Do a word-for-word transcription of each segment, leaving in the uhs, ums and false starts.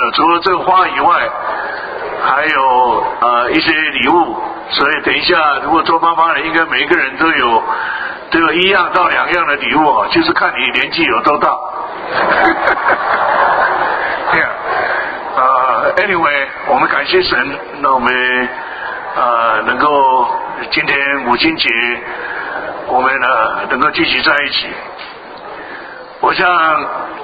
呃，除了这个花以外，还有呃一些礼物，所以等一下如果做妈妈的，应该每一个人都有都有一样到两样的礼物啊，就是看你年纪有多大。对啊，呃 ，anyway， 我们感谢神，那我们呃能够今天母亲节，我们呢能够聚集在一起。我想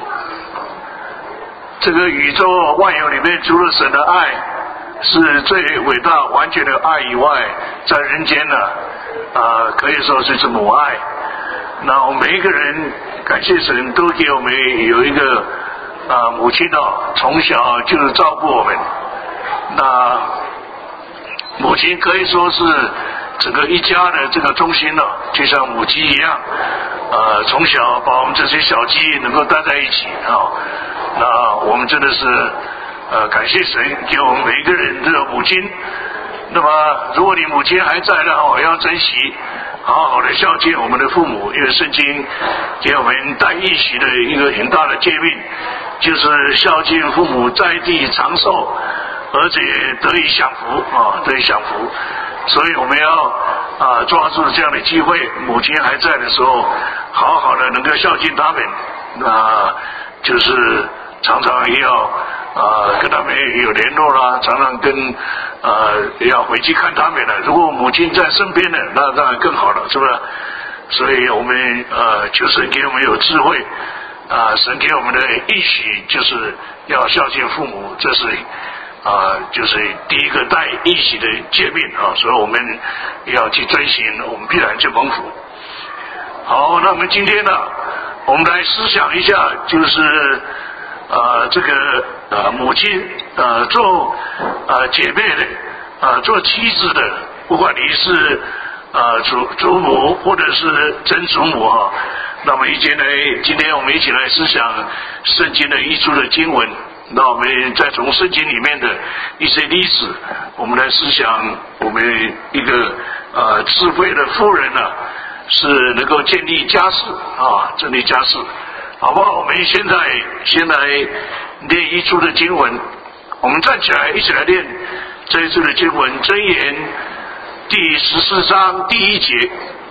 这个宇宙万有里面，除了神的爱是最伟大完全的爱以外，在人间呢，呃，可以说是是母爱。那我们每一个人感谢神，都给我们有一个呃母亲哦，从小就是照顾我们。那母亲可以说是整个一家的这个中心了，就像母鸡一样，呃，从小把我们这些小鸡能够带在一起啊、哦。那我们真的是呃感谢神给我们每一个人的母亲。那么如果你母亲还在的话，要珍惜，好好的孝敬我们的父母，因为圣经给我们带义喜的一个很大的诫命，就是孝敬父母，在地长寿，而且得以享福啊，得以享福。所以我们要啊抓住这样的机会，母亲还在的时候，好好的能够孝敬他们，那就是常常要啊跟他们有联络啦，常常跟呃要回去看他们了。如果母亲在身边呢，那当然更好了，是不是？所以我们呃求神给我们有智慧啊、呃，神给我们的义许就是要孝敬父母，这是啊、呃、就是第一个带义许的诫命啊，所以我们要去遵循，我们必然就蒙福。好，那我们今天呢，我们来思想一下，就是呃这个呃母亲呃做呃姐妹的呃做妻子的，不管你是呃祖祖母或者是曾祖母哈，那么一起来，今天我们一起来思想圣经的一处的经文，那我们再从圣经里面的一些历史，我们来思想我们一个呃智慧的妇人呢、啊。是能够建立家室啊，建立家室，好不好？我们现在先来念一处的经文，我们站起来一起来念这一处的经文，箴言第十四章第一节。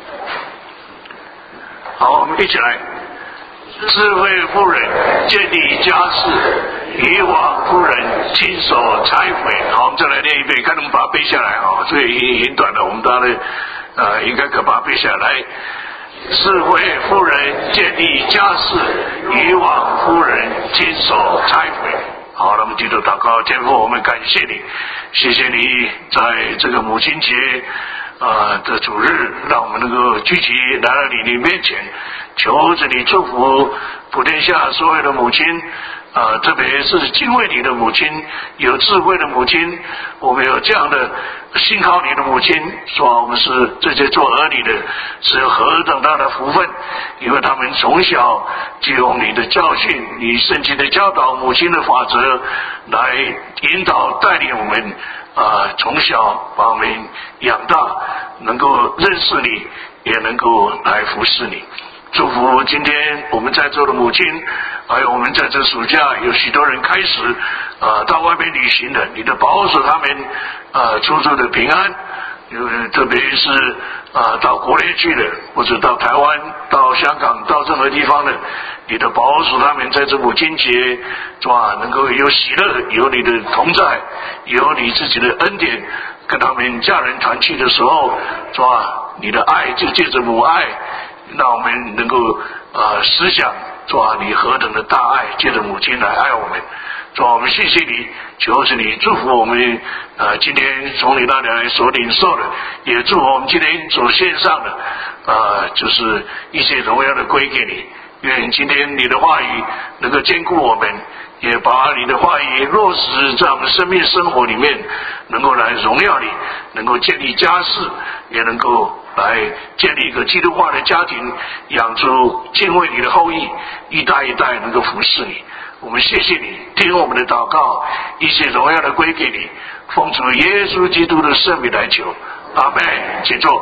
好，我们一起来。智慧妇人建立家室，愚妄妇人亲手拆毁。好，我们再来念一遍，看能不能把它背下来啊？这个已经短了，我们大家呃应该可把它背下来。智慧妇人建立家室，愚妄妇人亲手拆毁。好，那么基督祷告，天父，我们感谢你，谢谢你在这个母亲节呃的主日，让我们能够聚集来到你的面前，求着你祝福普天下所有的母亲，呃，特别是敬畏你的母亲，有智慧的母亲，我们有这样的信靠你的母亲，说我们是这些做儿女的是有何等大的福分，因为他们从小就用你的教训，你圣经的教导，母亲的法则来引导带领我们啊、呃，从小把我们养大，能够认识你，也能够来服侍你。祝福今天我们在座的母亲，还有我们在这暑假有许多人开始呃到外面旅行的，你的保守他们呃处处的平安，特别是呃到国内去的，或者到台湾、到香港、到任何地方的，你的保守他们在这母亲节是吧，能够有喜乐，有你的同在，有你自己的恩典，跟他们家人团聚的时候是吧，你的爱就借着母爱，让我们能够呃思想主啊，你何等的大爱，借着母亲来爱我们。主啊，我们谢谢你，求是你祝福我们呃今天从你那里来所领受的，也祝福我们今天所献上的呃就是一些荣耀的归给你。愿今天你的话语能够坚固我们，也把你的话语落实在我们生命生活里面，能够来荣耀你，能够建立家室，也能够来建立一个基督化的家庭，养出敬畏你的后裔，一代一代能够服侍你。我们谢谢你，听我们的祷告，一切荣耀的归给你，奉主耶稣基督的圣名来求，阿们。请坐。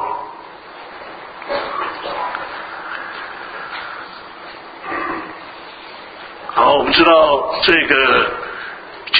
好，我们知道这个前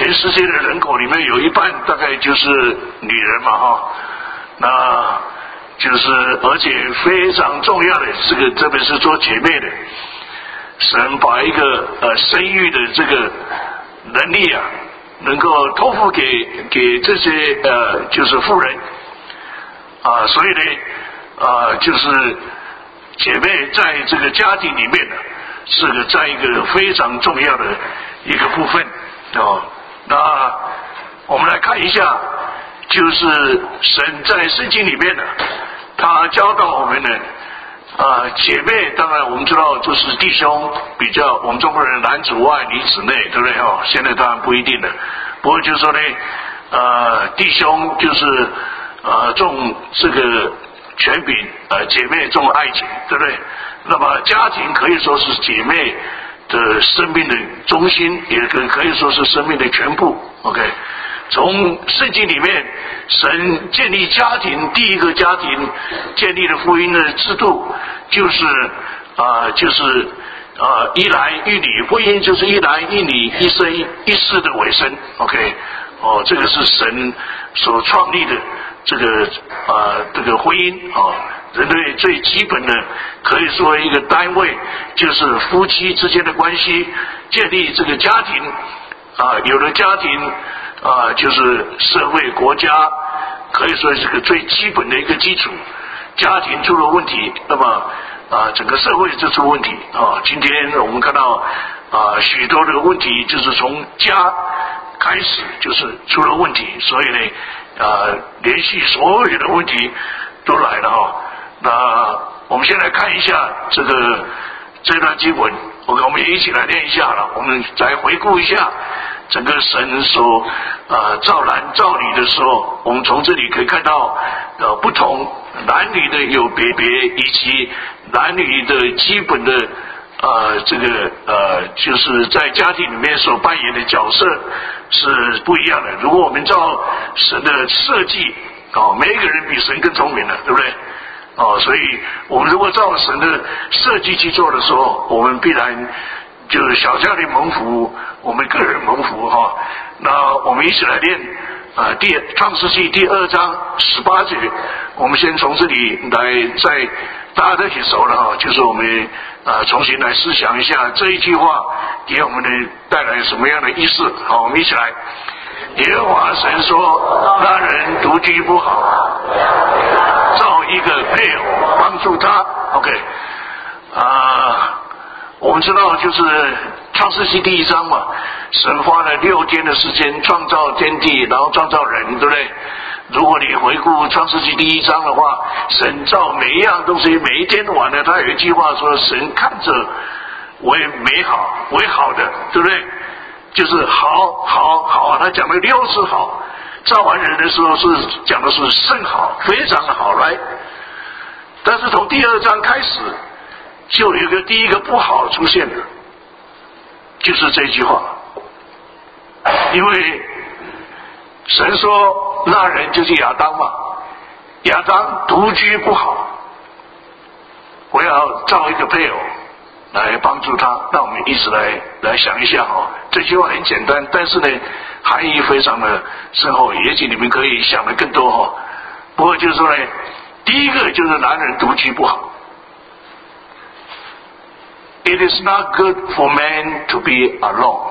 全世界的人口里面有一半大概就是女人嘛哈，那就是而且非常重要的这个特别是做姐妹的，神把一个呃生育的这个能力啊，能够托付给给这些呃就是妇人啊，所以呢啊就是姐妹在这个家庭里面呢，是个在一个非常重要的一个部分哦。那我们来看一下，就是神在圣经里面呢，他教导我们呢，啊，姐妹当然我们知道就是弟兄比较，我们中国人男主外女主内，对不对哦？现在当然不一定了，不过就是说呢，呃，弟兄就是呃重这个权柄，呃，姐妹重爱情，对不对？那么家庭可以说是姐妹的生命的中心，也可可以说是生命的全部。OK， 从圣经里面，神建立家庭，第一个家庭建立了福音的制度，就是啊、呃，就是啊、呃，一男一女，婚姻就是一男一女，一生一世的尾声。OK， 哦，这个是神所创立的这个啊、呃、这个婚姻啊。哦，人类最基本的可以说一个单位就是夫妻之间的关系，建立这个家庭啊，有了家庭啊，就是社会国家可以说是个最基本的一个基础。家庭出了问题，那么啊整个社会就出问题啊。今天我们看到啊许多的问题就是从家开始就是出了问题，所以呢啊连续所有的问题都来了哈。那我们先来看一下这个这段经文，我们也一起来念一下了。我们再回顾一下整个神所呃造男造女的时候，我们从这里可以看到呃不同男女的有别别，以及男女的基本的呃这个呃就是在家庭里面所扮演的角色是不一样的。如果我们照神的设计哦，每一个人比神更聪明了，对不对？哦，所以我们如果照神的设计去做的时候，我们必然就是小家庭蒙福，我们个人蒙福哈、哦。那我们一起来念啊、呃，第创世纪第二章十八节，我们先从这里来，在大家都挺熟了哈，就是我们啊、呃、重新来思想一下这一句话给我们的带来什么样的意思。好，我们一起来。耶和华神说，那人独居不好，造一个配偶帮助他。 OK 啊、呃，我们知道就是创世纪第一章嘛，神花了六天的时间创造天地，然后创造人，对不对？如果你回顾创世纪第一章的话，神造每一样东西，每一天晚呢，他有一句话说，神看着为美好，为好的，对不对？就是好好好啊，他讲了六次好，造完人的时候是讲的是甚好，非常的好来。但是从第二章开始，就有一个第一个不好出现了，就是这句话，因为神说那人就是亚当嘛，亚当独居不好，我要造一个配偶来帮助他。那我们一直来来想一下哈，这句话很简单，但是呢含义非常的深厚，也许你们可以想的更多哈。不过就是说呢，第一个就是男人独居不好。It is not good for man to be alone.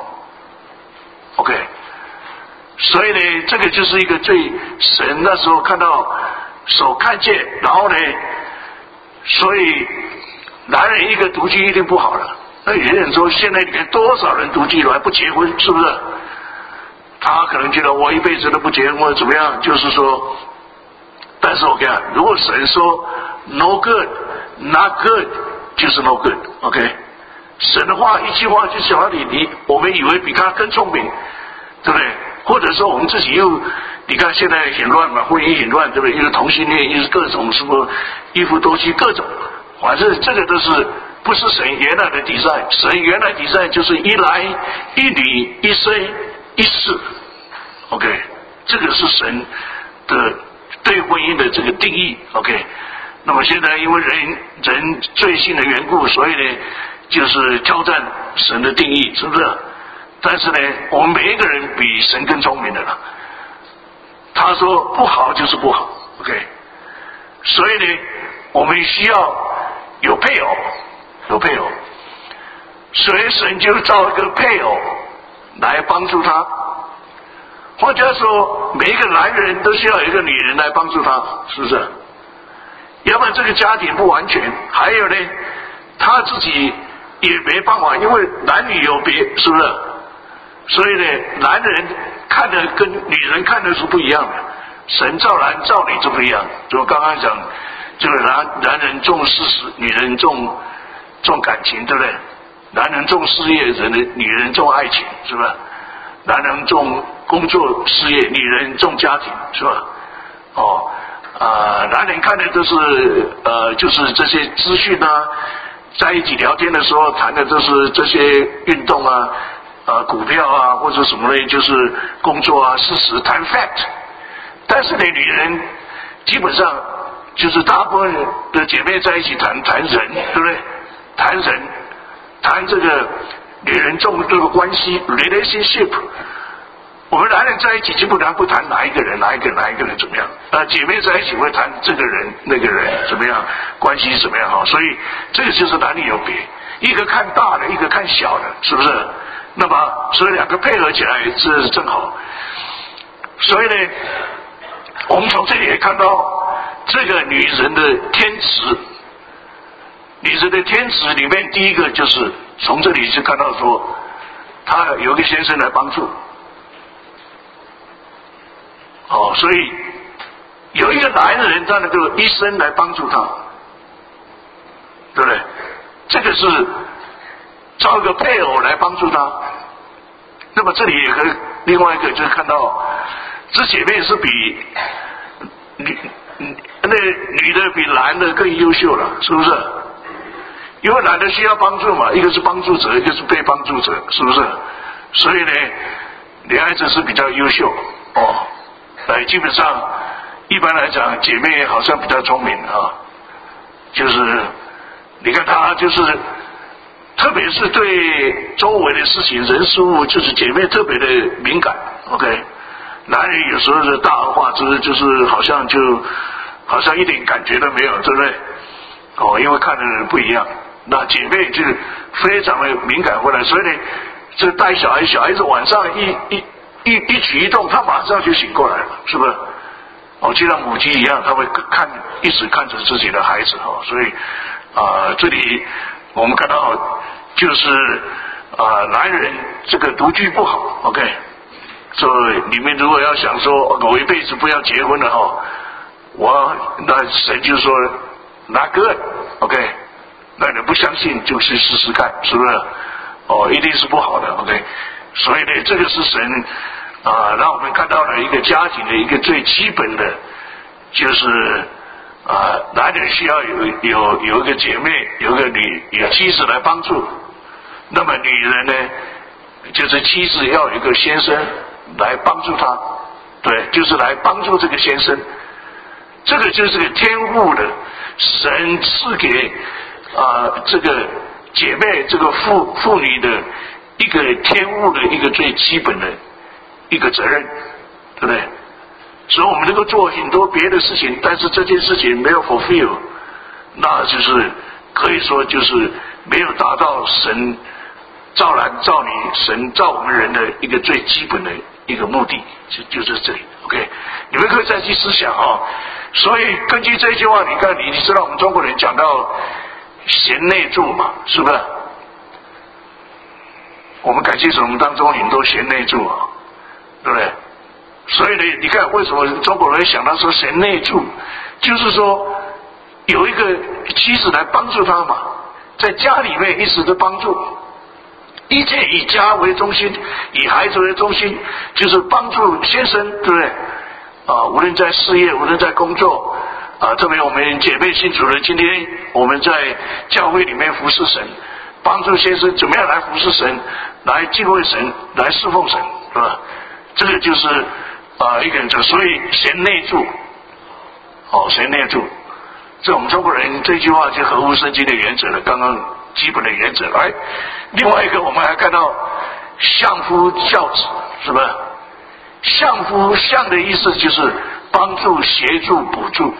OK， 所以呢，这个就是一个最神那时候看到所看见，然后呢，所以男人一个独居一定不好了。那有人说，现在里面多少人独居了还不结婚，是不是？他可能觉得我一辈子都不结婚或者怎么样，就是说，但是我跟你讲，如果神说 no good not good 就是 no good。 OK， 神的话一句话就讲到你，你我们以为比他更聪明，对不对？或者说我们自己又，你看现在很乱嘛，婚姻很乱，对不对？又是同性恋，又是各种什么一夫多妻，各种，反正这个都是不是神原来的底赛。神原来底赛就是一男一女，一生一世。 OK， 这个是神的对婚姻的这个定义。 OK， 那么现在因为人人罪性的缘故，所以呢就是挑战神的定义，是不是？ 但是呢，我们每一个人比神更聪明的了。他说不好就是不好 ，OK。所以呢，我们需要有配偶，有配偶。所以神就造一个配偶来帮助他。或者说，每一个男人都需要有一个女人来帮助他，是不是？要不然这个家庭不完全。还有呢，他自己也没办法，因为男女有别，是不是？所以呢，男人看的跟女人看的是不一样的。神造男造女就不一样。就刚刚讲，这个男男人重事实，女人重重感情，对不对？男人重事业，人的女人重爱情，是吧？男人重工作事业，女人重家庭，是吧？哦，呃，男人看的都是呃，就是这些资讯啊，在一起聊天的时候谈的都是这些运动啊，呃，股票啊，或者什么呢，就是工作啊，事实谈 fact。但是呢，女人基本上就是大部分的姐妹在一起谈谈人，对不对？谈人，谈这个女人重这个关系 relationship。我们男人在一起基本上不谈哪一个人哪一个哪一个人怎么样，呃，姐妹在一起会谈这个人那个人怎么样，关系怎么样哈。所以这个就是男女有别，一个看大的，一个看小的，是不是？那么所以两个配合起来这是正好。所以呢，我们从这里也看到这个女人的天职，女人的天职里面第一个就是从这里就看到说，她有一个先生来帮助。哦，所以有一个男人他能够一生来帮助他，对不对？这个是找一个配偶来帮助他。那么这里也可以另外一个就是看到，这姐妹是比女那女的比男的更优秀了，是不是？因为男的需要帮助嘛，一个是帮助者，一个是被帮助者，是不是？所以呢，女孩子是比较优秀哦。呃，基本上一般来讲，姐妹好像比较聪明啊，就是你看她就是，特别是对周围的事情、人事物，就是姐妹特别的敏感。OK， 男人有时候是大而化之，就是好像就好像一点感觉都没有，对不对？哦，因为看的人不一样，那姐妹就非常的敏感过来，所以呢，这带小孩，小孩子晚上一一。一一举一动，他马上就醒过来了，是不是？哦，就像母鸡一样，他会看，一直看着自己的孩子哦。所以啊、呃，这里我们看到就是啊、呃，男人这个独居不好 ，OK。所以你们如果要想说我一辈子不要结婚了哈、哦，我那神就说拿个 OK， 那你不相信就去试试看，是不是？哦，一定是不好的 OK。所以呢，这个是神啊、呃，让我们看到了一个家庭的一个最基本的，就是啊、呃，男人需要有有有一个姐妹，有一个女有妻子来帮助。那么女人呢，就是妻子要有一个先生来帮助她，对，就是来帮助这个先生。这个就是个天赋的，神赐给啊、呃、这个姐妹这个妇妇女的。一个天赋的一个最基本的一个责任，对不对？所以我们能够做很多别的事情，但是这件事情没有 fulfill， 那就是可以说就是没有达到神造男造女，神造我们人的一个最基本的一个目的，就就是这里 OK。你们可以再去思想啊、哦。所以根据这句话，你看你你知道我们中国人讲到贤内助嘛，是不是？我们感谢神，我们当中很多贤内助啊，对不对？所以呢，你看为什么中国人想到说贤内助，就是说有一个妻子来帮助他嘛，在家里面一直的帮助，一切以家为中心，以孩子为中心，就是帮助先生，对不对？啊，无论在事业，无论在工作，啊，特别我们姐妹信主人，今天我们在教会里面服侍神。帮助先生怎么样来服侍神，来敬畏神，来侍奉神，是吧？这个就是啊、呃、一个人，所以贤内助，哦，贤内助，这我们中国人这句话就合乎圣经的原则了，刚刚基本的原则。哎，另外一个我们还看到相夫教子，是吧？相夫相的意思就是帮助、协助、补助，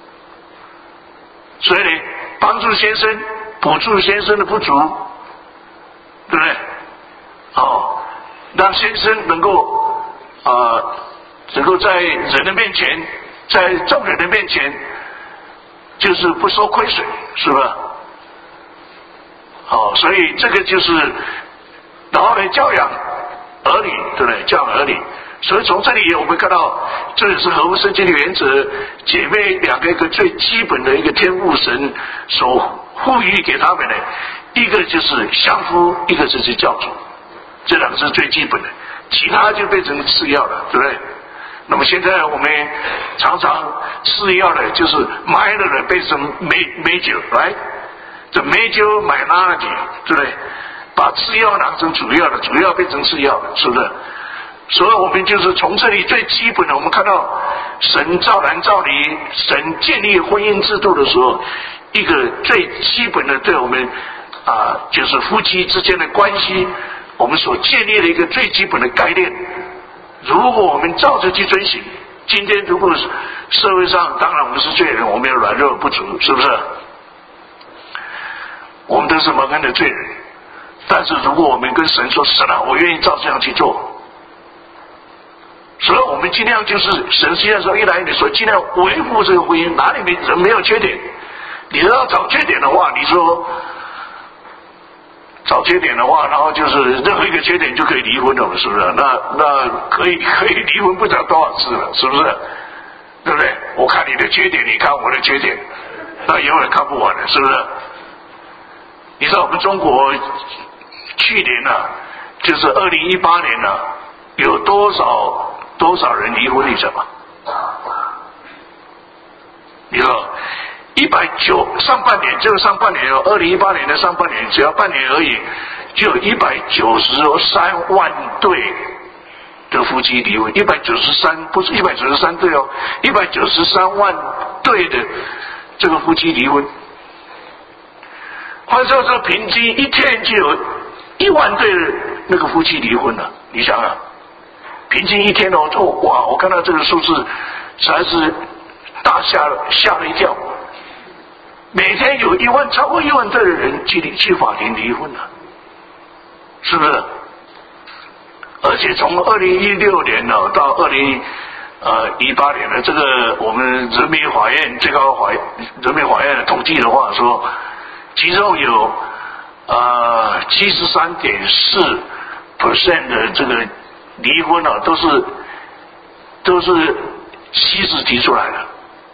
所以呢，帮助先生，补助先生的不足，对不对？哦，让先生能够呃，能够在人的面前，在众人的面前，就是不受亏损，是吧？哦，所以这个就是，然后呢，教养儿女，对不对？教养儿女。所以从这里我们看到，这也是合乎圣经的原则，姐妹两个一个最基本的一个天父神所赋予给他们的，一个就是相夫，一个就是教主，这两个是最基本的，其他就变成次要了，对不对？那么现在我们常常次要的就是 minor 的变成 major，right？ 这 major minority， 对不对？把次要拿成主要的，主要变成次要的，是不是？所以我们就是从这里最基本的，我们看到神造男造女，神建立婚姻制度的时候，一个最基本的对我们啊，就是夫妻之间的关系，我们所建立的一个最基本的概念。如果我们照着去遵行，今天如果社会上，当然我们是罪人，我们有软弱不足，是不是？我们都是蒙恩的罪人。但是如果我们跟神说，神啊，我愿意照这样去做。所以我们尽量就是神现在说，一来你说尽量维护这个婚姻，哪里没人没有缺点？你要找缺点的话，你说找缺点的话，然后就是任何一个缺点就可以离婚了，是不是？那那可以可以离婚不知道多少次了，是不是？对不对？我看你的缺点，你看我的缺点，那永远看不完了，是不是？你知道我们中国去年呢、啊，就是二零一八年呢、啊，有多少？多少人离婚？你知道吗？你说一百九上半年，就是上半年哦，二零一八年的上半年，只要半年而已，就有一百九十三万对的夫妻离婚，一百九十三不是一百九十三对哦，一百九十三万对的这个夫妻离婚。换算说，平均一天就有一万对的那个夫妻离婚了，你想想。平均一天哦，就哇！我看到这个数字，实在是大吓了吓了一跳。每天有一万超过一万对的人去去法庭离婚了，是不是？而且从二零一六年呢到二零呃一八年的这个我们人民法院最高法人民法院的统计的话说，其中有呃七十三点四 percent 的这个。离婚啊，都是都是妻子提出来的，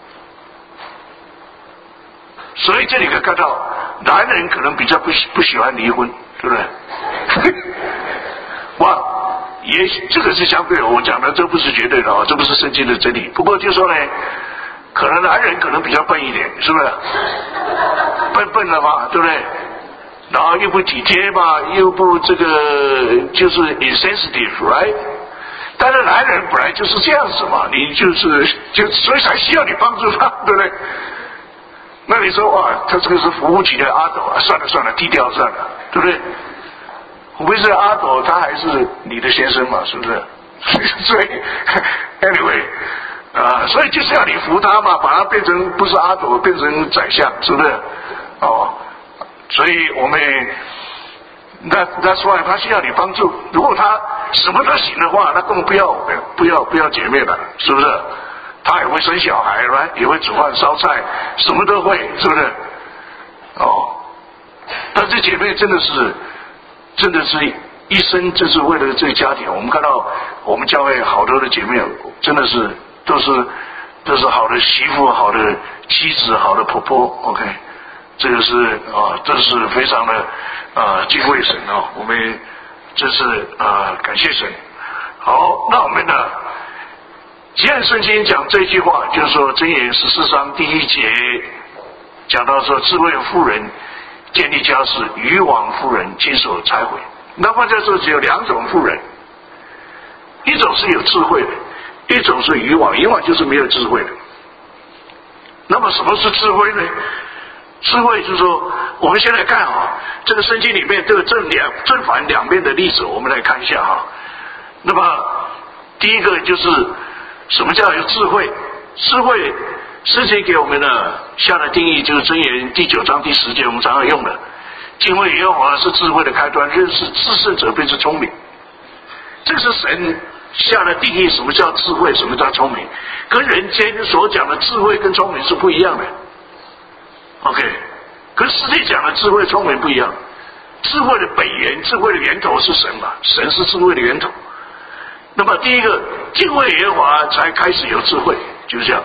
所以这里可以看到，男人可能比较不喜不喜欢离婚，对不对？哇，也这个是相对的，我讲的这不是绝对的啊，这不是圣经的真理。不过就说呢，可能男人可能比较笨一点，是不是？笨笨的嘛，对不对？然后又不体贴嘛，又不这个就是 insensitive，right？ 但是男人本来就是这样子嘛，你就是就所以才需要你帮助他，对不对？那你说哇，他这个是服务级的阿斗啊，算了算了，低调算了，对不对？我不是阿斗，他还是你的先生嘛，是不是？所以 anyway 啊、呃，所以就是要你服他嘛，把他变成不是阿斗，变成宰相，是不是？哦。所以我们那那说他需要你帮助，如果他什么都行的话，那根本不要不要不要姐妹了，是不是？他也会生小孩，也会煮饭烧菜，什么都会，是不是？哦，但是姐妹真的是真的是一生就是为了这个家庭。我们看到我们教会好多的姐妹，真的是都是都是好的媳妇、好的妻子、好的婆婆 ，OK。这个是啊，这是非常的啊敬畏神啊，我们这是啊感谢神。好，那我们呢，既然圣经讲这句话，就是说箴言十四章第一节讲到说，智慧妇人建立家室，愚妄妇人亲手拆毁。那么在这只有两种妇人，一种是有智慧的，一种是愚妄。愚妄就是没有智慧的。那么什么是智慧呢？智慧就是说， 我们先来看啊，这个圣经里面这个正两正反两面的例子，我们来看一下哈。那么第一个就是什么叫有智慧？智慧圣经给我们的下的定义就是箴言第九章第十节，我们常常用的，敬畏耶和华是智慧的开端，认识至圣者便是聪明。这是神下的定义，什么叫智慧，什么叫聪明，跟人间所讲的智慧跟聪明是不一样的。 OK， 跟世界讲的智慧聪明不一样。智慧的本源，智慧的源头是神嘛，神是智慧的源头。那么第一个，敬畏耶和华才开始有智慧，就是这样。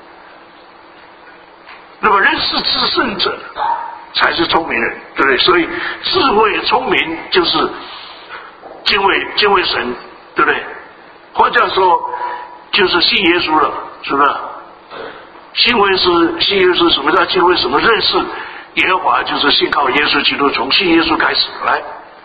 那么认识至圣者才是聪明人，对不对？所以智慧聪明就是敬畏敬畏神，对不对？换句话说，就是信耶稣了，是不是？信为是信耶稣，什么叫敬畏？什么认识耶和华？就是信靠耶稣基督，从信耶稣开始来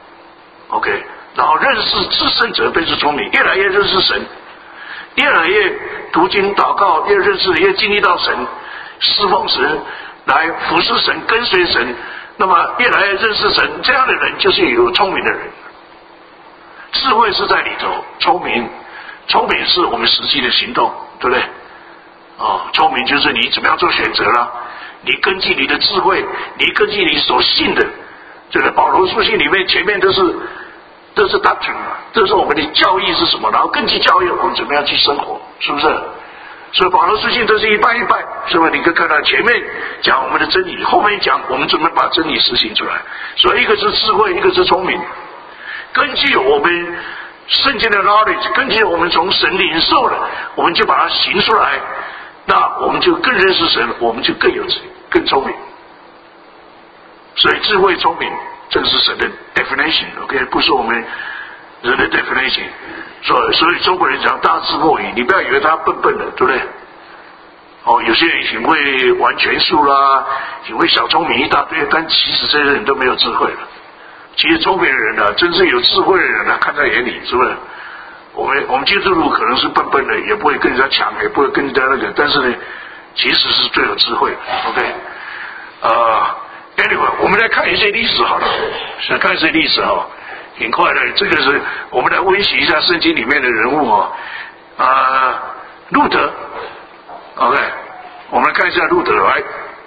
，OK。然后认识至圣者便是聪明，越来越认识神，越来越读经祷告，越认识越经历到神，侍奉神，来服侍神，跟随神。那么越来越认识神，这样的人就是有聪明的人。智慧是在里头，聪明，聪明是我们实际的行动，对不对？哦，聪明就是你怎么样做选择啦，你根据你的智慧，你根据你所信的，这个保罗书信里面前面都是都是 doctrine 嘛，这是我们的教义是什么，然后根据教义我们怎么样去生活，是不是？所以保罗书信都是一半一半，是吧？你可以看到前面讲我们的真理，后面讲我们怎么把真理实行出来。所以一个是智慧，一个是聪明，根据我们圣经的 knowledge， 根据我们从神领受的，我们就把它行出来。那我们就更认识神，我们就更有更聪明。所以智慧聪明，这个是神的 definition，OK， 不是我们人的 definition。所以，所以中国人讲大智若愚，你不要以为他笨笨的，对不对？哦，有些人挺会玩拳术啦，挺会小聪明一大堆，但其实这些人都没有智慧了。其实聪明的人啊，真正有智慧的人啊，看在眼里，是不是？我们我们基督徒可能是笨笨的，也不会跟人家抢，也不会跟人家那个，但是呢，其实是最有智慧的。OK， 呃 ，anyway， 我们来看一些历史好了，来看一些历史哈，挺快的。这个是我们来温习一下圣经里面的人物啊，啊、呃，路德 ，OK， 我们来看一下路德来，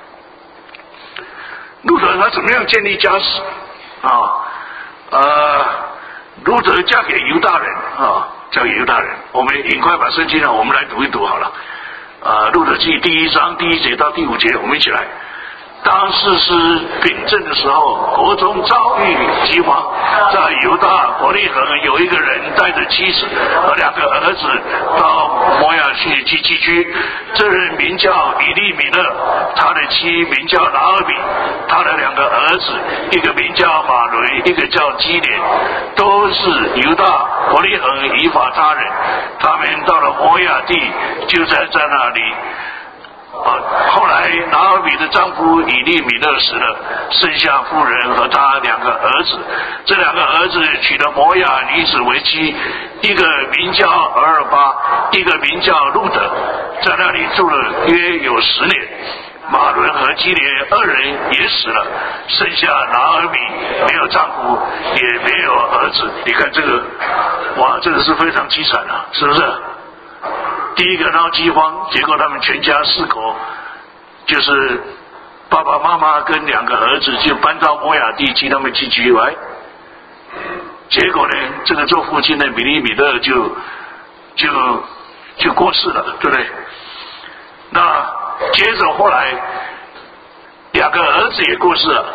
路德他怎么样建立家室啊？呃。路德嫁给犹大人啊，嫁给犹大人。我们很快把圣经呢，我们来读一读好了。啊，路德记第一章第一节到第五节，我们一起来。当士师秉政的时候，国中遭遇饥荒，在犹大伯利恒有一个人带着妻子和两个儿子到摩亚去去寄居。这人名叫以利米勒，他的妻名叫拿俄米，他的两个儿子，一个名叫马雷，一个叫基连，都是犹大伯利恒以法他人。他们到了摩亚地，就在在那里。啊，后来拿俄米的丈夫以利米勒死了，剩下妇人和他两个儿子。这两个儿子娶了摩亚女子为妻，一个名叫俄尔巴，一个名叫路德，在那里住了约有十年。马伦和基连二人也死了，剩下拿俄米没有丈夫，也没有儿子。你看这个，哇，这个是非常凄惨啊，是不是？第一个闹饥荒，结果他们全家四口，就是爸爸妈妈跟两个儿子就搬到摩亚地去他们寄居来。结果呢，这个做父亲的米利米勒就就就过世了，对不对？那接着后来两个儿子也过世了，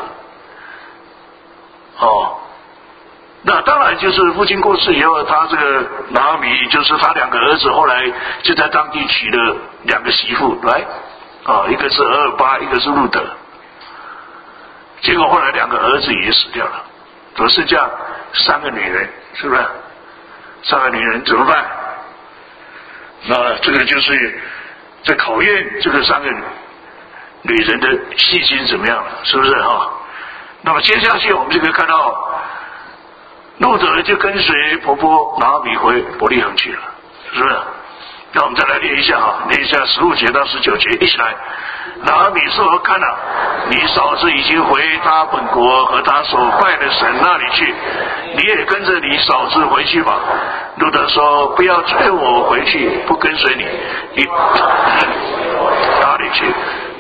哦。那当然就是父亲过世以后，他这个拿俄米就是他两个儿子，后来就在当地娶了两个媳妇来，啊，一个是俄尔巴，一个是路德。结果后来两个儿子也死掉了，只剩下三个女人，是不是？三个女人怎么办？那这个就是在考验这个三个女人的细心怎么样了，是不是哈？那么接下去我们就可以看到。路德就跟随婆婆拿俄米回伯利恒去了，是不是？ 那我们再来念一下哈，念一下十五节到十九节，一起来。拿俄米说：“看啊，你嫂子已经回他本国和他所拜的神那里去，你也跟着你嫂子回去吧。”路德说：“不要催我回去，不跟随你，你哪里去？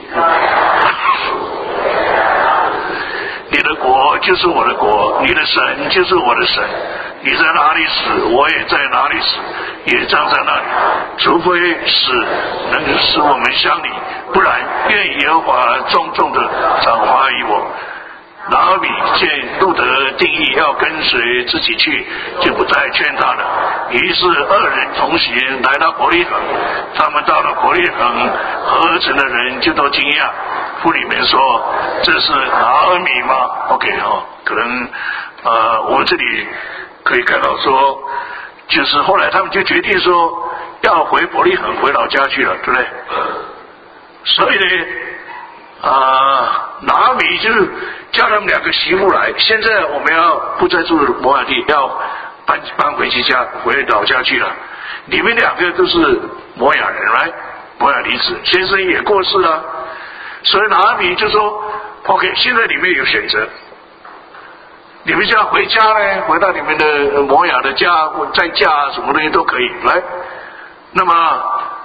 你的国就是我的国，你的神就是我的神。你在哪里死，我也在哪里死，也葬在那里。除非死能使我们相离，不然愿耶和华重重的赏罚于我。”拿俄米见路德定义要跟随自己去，就不再劝他了。于是二人同行来到伯利恒。他们到了伯利恒，合城的人就都惊讶。妇女们说：“这是拿俄米吗 ？”OK 哦，可能呃，我们这里可以看到说，就是后来他们就决定说要回伯利恒，回老家去了，对不对？所以呢，啊、呃，拿俄米就叫他们两个媳妇来。现在我们要不再住摩亚地，要搬搬回去家，回老家去了。你们两个都是摩亚人，来，摩亚女子，先生也过世了，所以拿俄米就说 ：“OK， 现在你们有选择。”你们就要回家呢，回到你们的摩亚的家，再嫁什么东西都可以来。那么，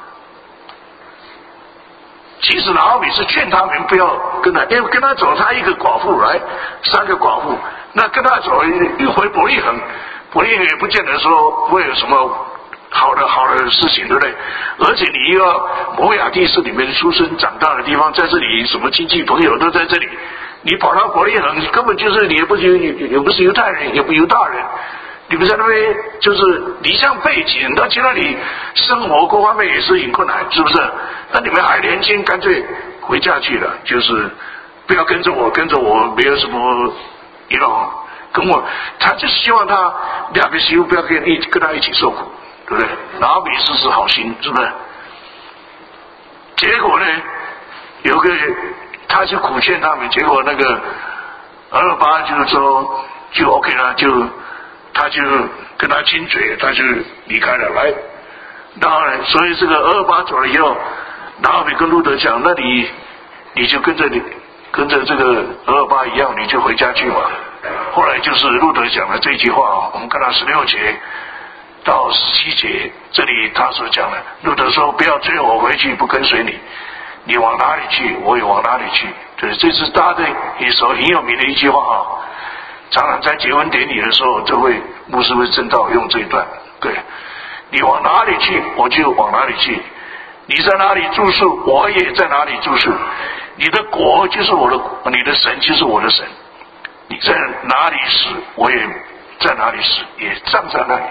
其实拿俄米是劝他们不要跟他，因为跟他走，他一个寡妇来，三个寡妇，那跟他走一回伯利恒，伯利恒也不见得说会有什么好的好的事情，对不对？而且你又要摩亚地是你们出生长大的地方，在这里什么亲戚朋友都在这里。你跑到伯利恒，你根本就是你也不是也不是犹太人，也不犹大人，你们在那边就是离乡背井，到去那里生活各方面也是很困难，是不是？那你们还年轻，干脆回家去了，就是不要跟着我，跟着我没有什么一种跟我，他就希望他两个媳妇不要跟一跟他一起受苦，对不对？拿俄米是是好心，是不是？结果呢，有个。他就苦劝他们，结果那个二八就是说就 OK 了，就他就跟他亲嘴，他就离开了。来，当然，所以这个二八走了以后，拿俄米跟路德讲，那你你就跟着你跟着这个二八一样，你就回家去嘛。后来就是路德讲了这句话啊，我们看到十六节到十七节，这里他所讲的，路德说不要追我回去，不跟随你。你往哪里去，我也往哪里去。对，这是大家也说很有名的一句话啊。常常在结婚典礼的时候，就会牧师会正道用这一段。对，你往哪里去，我就往哪里去。你在哪里住宿，我也在哪里住宿。你的国就是我的国，你的神就是我的神。你在哪里死，我也在哪里死，也葬在那里。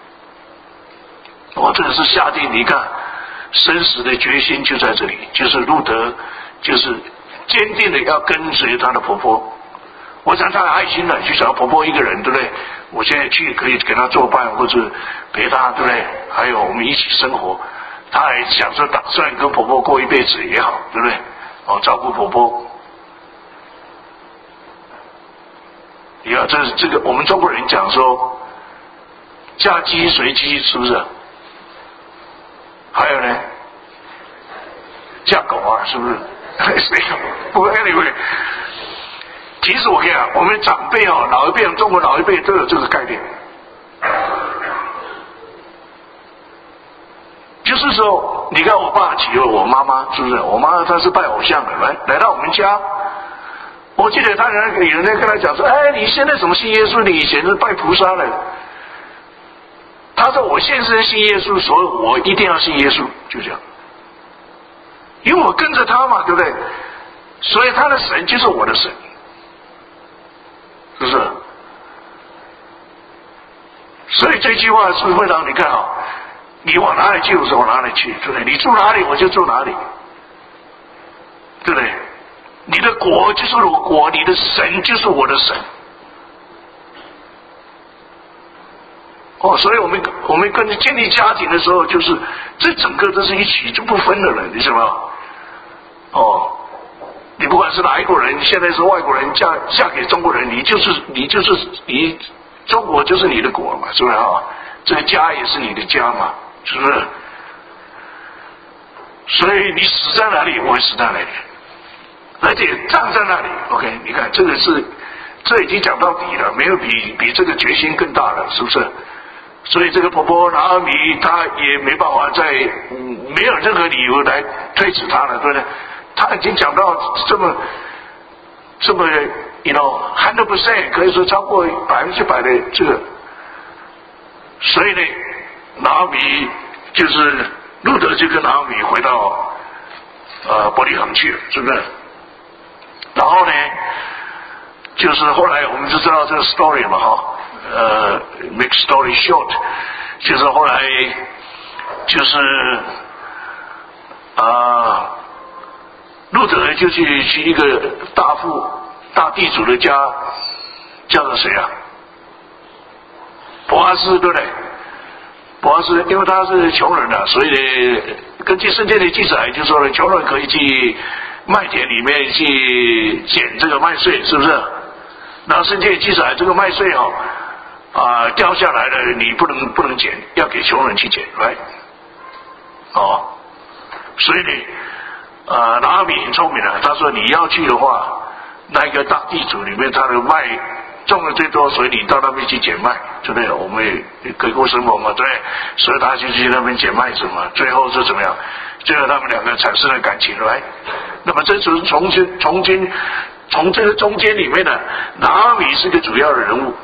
我这个是下定，你看。生死的决心就在这里，就是路德，就是坚定的要跟随他的婆婆。我想他很爱心的，就想要婆婆一个人，对不对？我现在去可以给他作伴，或者陪他，对不对？还有我们一起生活，他还想说打算跟婆婆过一辈子也好，对不对？哦，照顾婆婆。你看，这这个我们中国人讲说，嫁鸡随鸡，是不是？还有呢，嫁狗啊，是不是？不过 anyway， 其实我跟你讲，我们长辈哦，老一辈，中国老一辈都有这个概念，就是说，你看我爸娶了我妈妈，是不是？我妈她是拜偶像的，来来到我们家，我记得他人有人在跟他讲说，哎，你现在怎么信耶稣？你以前是拜菩萨的。他说我现在信耶稣，所以我一定要信耶稣，就这样，因为我跟着他嘛，对不对？所以他的神就是我的神，是不是？所以这句话是会让你看好，你往哪里去，我就往哪里去，对不对？你住哪里，我就住哪里，对不对？你的国就是我国，你的神就是我的神。哦，所以我们我们跟建立家庭的时候，就是这整个都是一起就不分的了，你知道吗？哦，你不管是哪一国人，现在是外国人嫁嫁给中国人，你就是你就是你中国就是你的国嘛，是不是啊？这个家也是你的家嘛，是不是？ 所以你死在哪里，我会死在哪里，而且葬在那里。OK， 你看这个是，这已经讲到底了，没有比比这个决心更大了，是不是？所以这个婆婆拿俄米，她也没办法再、嗯、没有任何理由来推辞她了，对不对？她已经讲到这么这么 ，you know， hundred percent 可以说超过百分之百的这个，所以呢，拿俄米就是路德就跟拿俄米回到呃伯利恒去了，是不是？然后呢，就是后来我们就知道这个 story 嘛，哈。呃 ，make story short， 就是后来就是啊、呃，路德就去去一个大富大地主的家，叫做谁啊？伯阿斯，对不对？伯阿斯，因为他是穷人啊，所以呢，根据圣经的记载，就说呢，穷人可以去麦田里面去捡这个麦穗，是不是？那圣经记载这个麦穗哦。啊、呃，掉下来了，你不能不能捡，要给穷人去捡，来，哦，所以呢，呃，拿俄米很聪明啊，他说你要去的话，那个大地主里面他的麦种的最多，所以你到那边去捡麦，对不对？我们也给过生活嘛，对，所以他就去那边捡麦子嘛，最后是怎么样？最后他们两个产生了感情，来，那么这就是从今从今从这个中间里面呢，拿俄米是个主要的人物。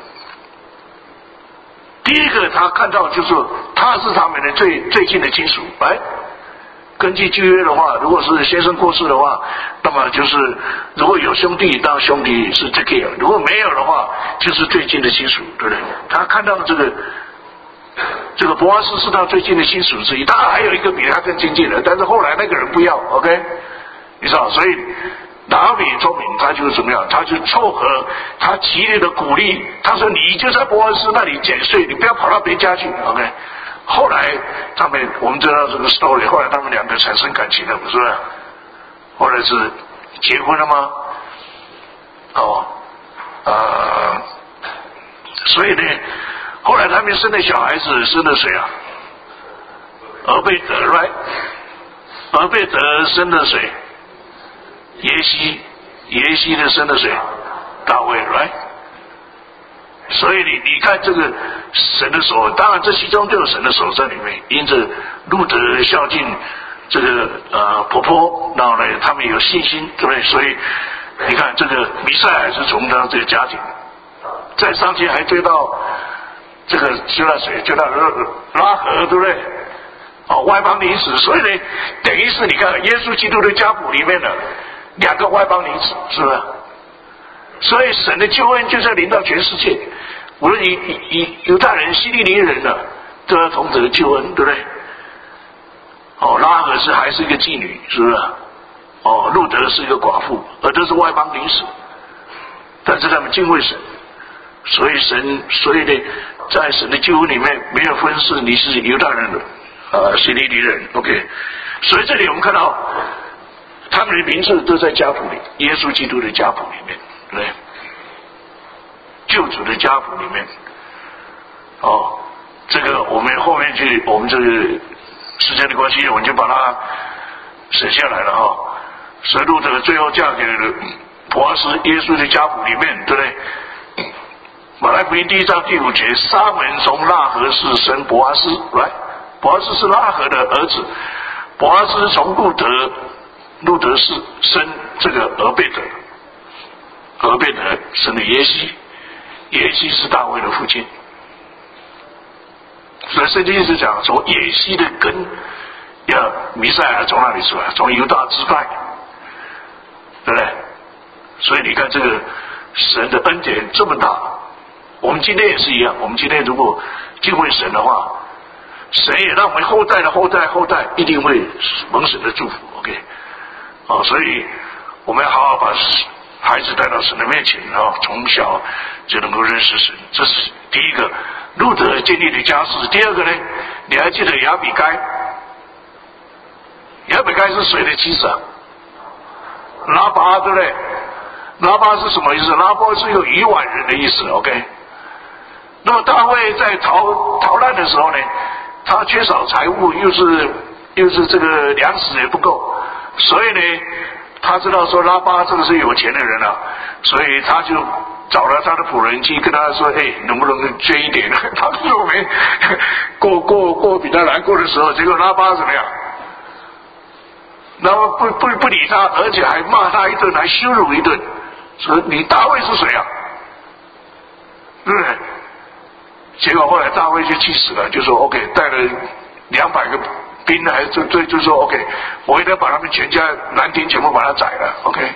第一个，他看到就是他是他们的最最近的亲属。哎，根据旧约的话，如果是先生过世的话，那么就是如果有兄弟，当兄弟是这个；如果没有的话，就是最近的亲属，对不对？他看到这个这个伯阿斯是他最近的亲属之一，当然还有一个比他更亲近的，但是后来那个人不要 ，OK， 你知道，所以。拿俄米聪明，他就怎么样？他就凑合，他极力的鼓励。他说：“你就在伯阿斯那里捡税，你不要跑到别家去。” OK。后来他们我们知道这个 story， 后来他们两个产生感情了，不是？后来是结婚了吗？哦，呃，所以呢，后来他们生的小孩子生的谁啊？俄贝德 ，right？ 俄贝德生的谁？耶西，耶西的生的谁？大卫 ，right？ 所以你你看这个神的手，当然这其中就有神的手在里面。因着路德孝敬这个呃婆婆，然后呢，他们有信心，对不对？所以你看这个弥赛亚是从他这个家庭，再上去还追到这个追到谁？追到拉合，对不对？哦，外邦女子，所以呢，等于是你看耶稣基督的家谱里面的。两个外邦女子，是不是？所以神的救恩就是要临到全世界，无论以以犹太人、希利尼人呢，都要同得救恩，对不对？哦，拉合是还是一个妓女，是不是？哦，路德是一个寡妇，而都是外邦女子，但是他们敬畏神，所以神，所以呢，在神的救恩里面没有分是你是犹太人的，呃，希利尼人 ，OK。所以这里我们看到。他们的名字都在家谱里，耶稣基督的家谱里面，对不对？救主的家谱里面，哦，这个我们后面去，我们这个时间的关系，我们就把它写下来了哈、哦。所以路德最后嫁给了伯阿斯，耶稣的家谱里面，对不对？马太福音第一章第五节，撒门从拉合氏生伯阿斯，来，伯阿斯是拉合的儿子，伯阿斯从路德。路德是生这个俄贝德，俄贝德生的耶西，耶西是大卫的父亲，所以圣经一直讲从耶西的根，要弥赛亚从哪里出来？从犹大支派，对不对？所以你看这个神的恩典这么大，我们今天也是一样。我们今天如果敬畏神的话，神也让我们后代的后代后代一定会蒙神的祝福。OK。哦，所以我们要好好把孩子带到神的面前，然后从小就能够认识神。这是第一个，路德建立的家室。第二个呢，你还记得亚比该？亚比该是谁的妻子啊？拉巴，对不对？拉巴是什么意思？拉巴是有渔网人的意思。OK。那么大卫在逃逃难的时候呢，他缺少财物，又是又是这个粮食也不够，所以呢，他知道说拉巴这个是有钱的人啊，所以他就找了他的仆人去跟他说：“哎，能不能捐一点？”他说：“我们过过过比较难过的时候。”结果拉巴怎么样？然后不不不理他，而且还骂他一顿，还羞辱一顿，说：“你大卫是谁啊？”对不对？结果后来大卫就气死了，就说 ：“OK， 带了两百个兵，还就就就说 OK， 我一定要把他们全家男丁全部把他宰了。”OK，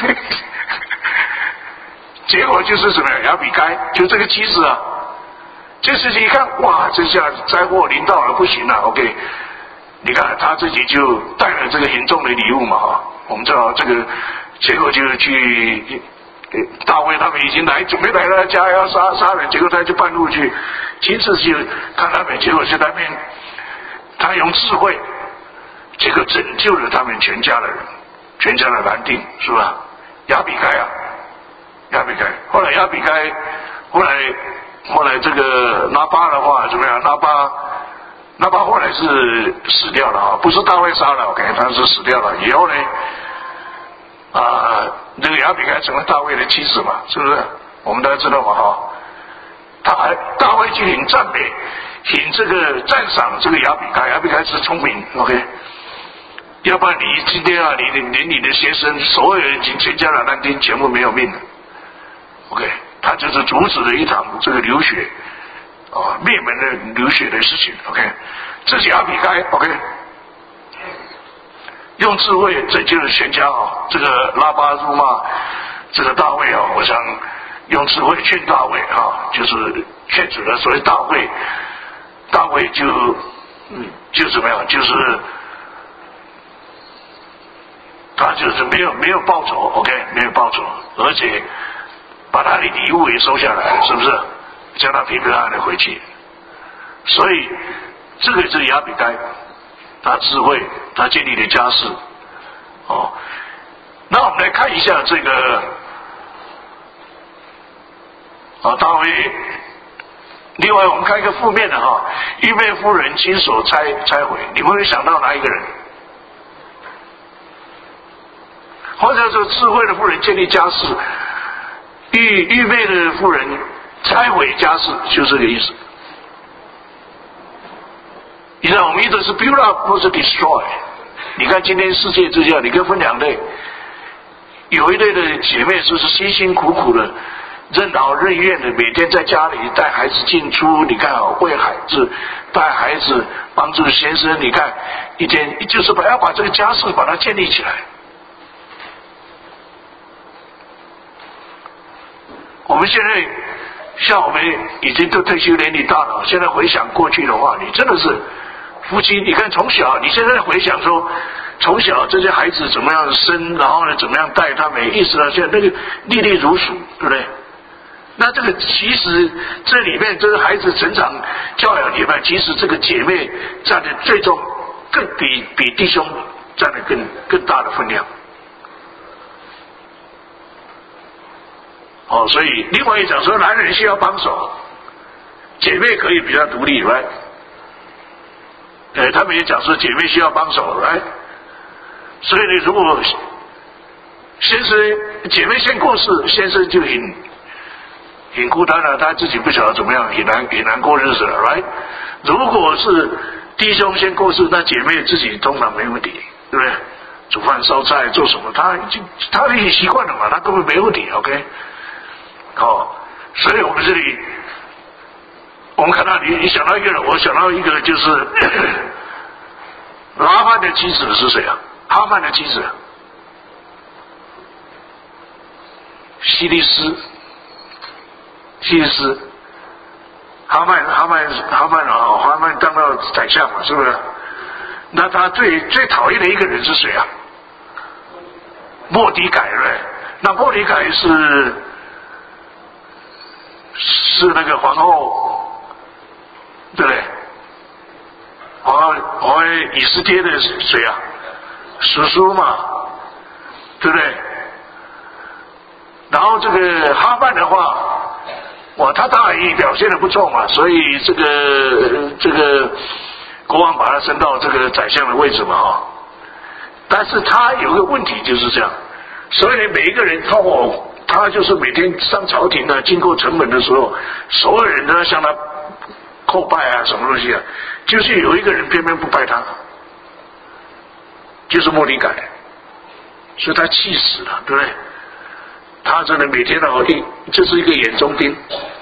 结果就是什么呀？亚比该就这个妻子啊，这事情一看，哇，这下灾祸临到了，不行了。OK。你看他自己就带了这个严重的礼物嘛，哈，我们知道这个，结果就去大卫他们已经来准备来到他家要杀杀人，结果他就半路去亲自去看他们，结果是那边他用智慧，结果拯救了他们全家的人，全家的男丁，是吧？亚比该啊，亚比该，后来亚比该，后来后来这个拉巴的话怎么样？拉巴。拉巴后来是死掉了啊，不是大卫杀了 ，OK， 他是死掉了。以后呢，啊、呃，这个亚比该成了大卫的妻子嘛，是不是？我们大家知道嘛，哈。他还大卫就很赞美，很这个赞赏这个亚比该，亚比该是聪明 ，OK。要不然你今天啊，你连你的先生，所有人全家的男丁全部没有命了 ，OK， 他就是阻止了一场这个流血。啊，灭门的流血的事情 ，OK， 这是亚比该 ，OK， 用智慧拯救了全家啊。这个拉巴辱骂这个大卫啊，我想用智慧劝大卫啊，就是劝阻了。所以大卫，大卫就嗯就怎么样，就是他就是没有没有报仇 ，OK， 没有报仇，而且把他的礼物也收下来，是不是？叫他平平安安的回去，所以这个是亚比该，他智慧，他建立的家室。哦，那我们来看一下这个啊，大卫。另外，我们看一个负面的哈，预备夫人亲手拆拆毁，你们会想到哪一个人？或者说智慧的妇人建立家室，预预备的妇人拆毁家室，就这个意思。你知道，我们一直是 build up 或是 destroy。你看今天世界之下，你可以分两类，有一类的姐妹就是辛辛苦苦的、任劳任怨的，每天在家里带孩子进出，你看啊，喂孩子、带孩子、帮助先生，你看一天就是把要把这个家室把它建立起来。我们现在像我们已经都退休年龄大了，现在回想过去的话，你真的是夫妻，你看从小，你现在回想说，从小这些孩子怎么样生，然后呢怎么样带他们，一直到现在那个粒粒如数，对不对？那这个其实这里面这个孩子成长教养里面，其实这个姐妹占的最终更比比弟兄占的更更大的分量。哦，所以另外一讲说，男人需要帮手，姐妹可以比较独立，来，呃，他们也讲说姐妹需要帮手，来，所以呢，如果先生姐妹先过世，先生就很很孤单了，他自己不晓得怎么样，也难也难过日子了，来，如果是弟兄先过世，那姐妹自己通常没问题，对不对？煮饭烧菜做什么，他已经他已经习惯了嘛，他根本没问题 ，OK。哦，所以我们这里，我们看到你，你想到一个人，我想到一个就是拉曼的妻子是谁啊？哈曼的妻子，希利斯，希利斯，哈曼，哈曼，哈曼啊，哈曼当到宰相嘛，是不是？那他最最讨厌的一个人是谁啊？莫迪改了，那莫迪改是。是那个皇后，对不对？皇后皇后以斯帖的谁啊？叔叔嘛，对不对？然后这个哈曼的话，哇，他当然也表现得不错嘛，所以这个这个国王把他升到这个宰相的位置嘛哈。但是他有个问题就是这样，所以呢，每一个人他哦，他就是每天上朝廷啊，经过城门的时候，所有人都要向他叩拜啊，什么东西啊，就是有一个人偏偏不拜他，就是末底改，所以他气死了，对不对？他真的每天的哦，这是一个眼中钉。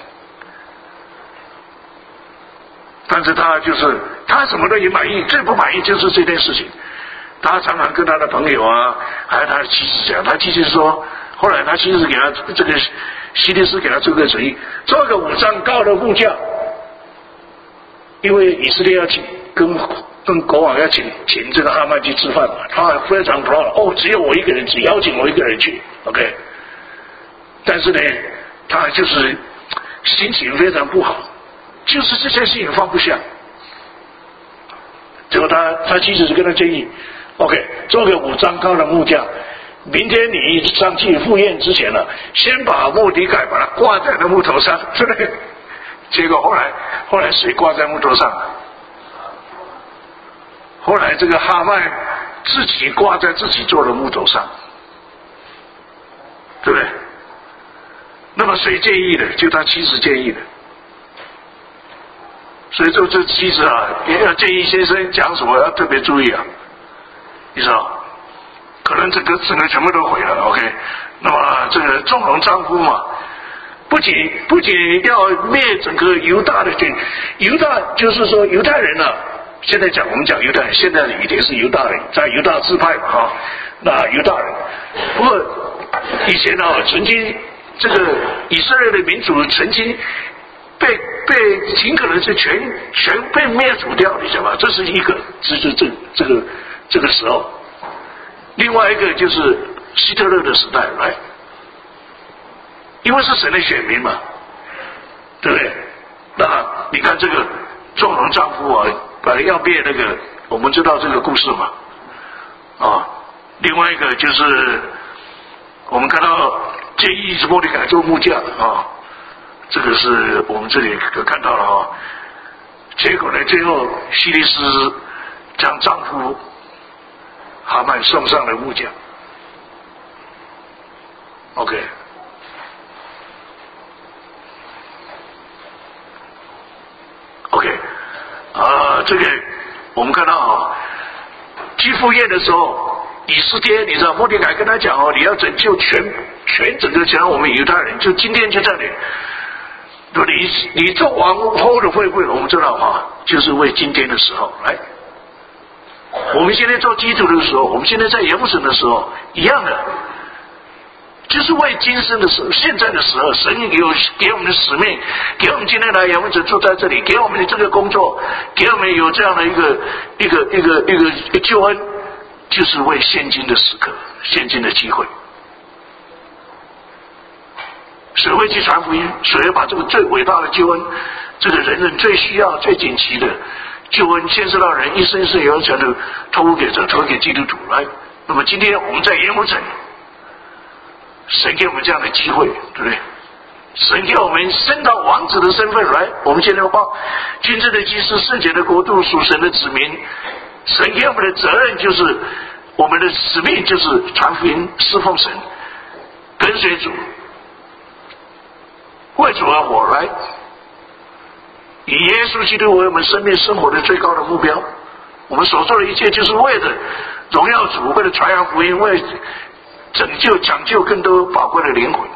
但是他就是他什么都也满意，最不满意就是这件事情。他常常跟他的朋友啊，还有他的妻子讲，他妻子说，后来他妻子给他这个希律斯给他做个主意，做个五丈高的木架，因为以色列要请跟跟国王要请请这个哈曼去吃饭嘛，他非常 proud， 哦，只有我一个人，只邀请我一个人去 ，OK。但是呢，他就是心情非常不好，就是这件事情放不下。结果他他妻子就跟他建议 ，OK， 做个五丈高的木架，明天你上去赴宴之前呢，先把末底改把它挂在那木头上，对不对？结果后来后来谁挂在木头上？后来这个哈曼自己挂在自己做的木头上，对不对？那么谁建议的？就他妻子建议的。所以这这妻子啊，也要建议先生讲什么要特别注意啊，你知道？可能这个整个全部都毁了 ，OK。那么这个纵容丈夫嘛，不仅不仅要灭整个犹大的军，犹大就是说犹太人啊，现在讲我们讲犹太人，现在的语言是犹大人，在犹大支派嘛哈，那犹大人。不过以前呢、啊，曾经这个以色列的民族曾经被被尽可能是全全被灭除掉，你晓得吧？这是一个，这是这这个这个时候。另外一个就是希特勒的时代来，因为是神的选民嘛，对不对？那你看这个纵容丈夫啊，本来要灭那个，我们知道这个故事嘛，啊，另外一个就是我们看到建议是末底改做木架啊，这个是我们这里看到了啊。结果呢，最后希律斯将丈夫哈曼送上了木架 ，OK。OK， 啊，这个我们看到啊，去赴宴的时候，以斯帖，你知道末底改跟他讲哦，你要拯救全全整个讲我们犹太人，就今天就这里。你你做王后的会不会？我们知道啊，就是为今天的时候来。我们现在做基督的时候，我们现在在耶路撒冷的时候一样的，就是为今生的时候，现在的时候，神给我给我们的使命，给我们今天来耶路撒冷住在这里，给我们的这个工作，给我们有这样的一个一个一个一个一个救恩，就是为现今的时刻，现今的机会。谁会去传福音？谁会把这个最伟大的救恩，这个人人最需要、最紧急的救恩，牵涉到人一生一世有全的托付给这，托付给基督徒来。那么今天我们在耶路撒冷，神给我们这样的机会，对不对？神给我们升到王子的身份来，我们现在报君尊的祭司，圣洁的国度，属神的子民。神给我们的责任就是，我们的使命就是传福音、侍奉神、跟随主。为主而活来，以耶稣基督为我们生命生活的最高的目标。我们所做的一切，就是为了荣耀主，为了传扬福音，为了拯救、抢救更多宝贵的灵魂。